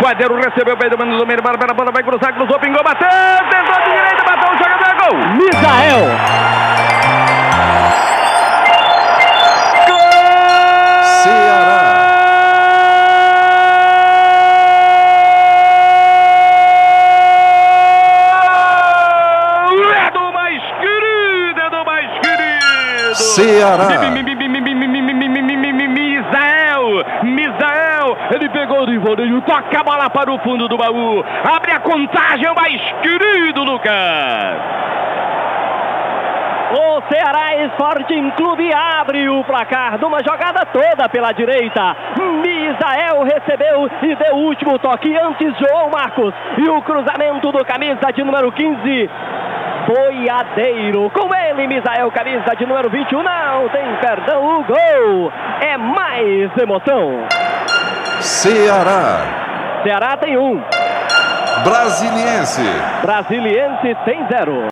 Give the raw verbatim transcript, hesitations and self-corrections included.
Guadeiro recebeu, perdeu o domínio, para a bola, vai cruzar, cruzou, pingou, bateu, tentou de direita, bateu, o jogador, gol! Misael! Ceará. Misael, Misael, ele pegou de voleio, toca a bola para o fundo do baú, abre a contagem, o mais querido Lucas. O Ceará Sporting Clube abre o placar numa jogada toda pela direita. Misael recebeu e deu o último toque antes João Marcos. E o cruzamento do camisa de número quinze, Boiadeiro. Com ele, Misael, camisa de número vinte e um. Não tem perdão, o gol é mais emoção. Ceará. Ceará tem um. Brasiliense. Brasiliense tem zero.